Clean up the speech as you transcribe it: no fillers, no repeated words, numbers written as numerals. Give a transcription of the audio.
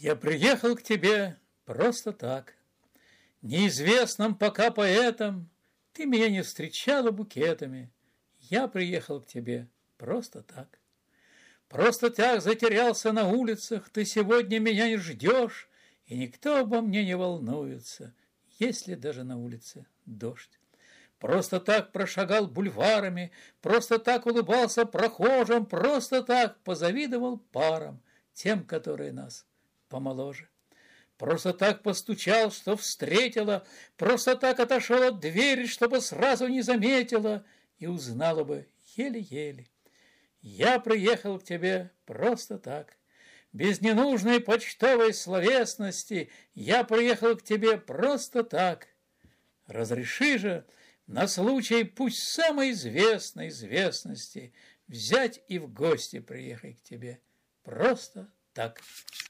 Я приехал к тебе просто так, неизвестным пока поэтом. Ты меня не встречала букетами. Я приехал к тебе просто так. Просто так затерялся на улицах. Ты сегодня меня не ждешь, и никто обо мне не волнуется, если даже на улице дождь. Просто так прошагал бульварами, просто так улыбался прохожим, просто так позавидовал парам, тем, которые нас помоложе. Просто так постучал, что встретила, просто так отошел от двери, чтобы сразу не заметила и узнала бы еле-еле. Я приехал к тебе просто так, без ненужной почтовой словесности. Я приехал к тебе просто так. Разреши же на случай пусть самой известной известности взять и в гости приехать к тебе просто так.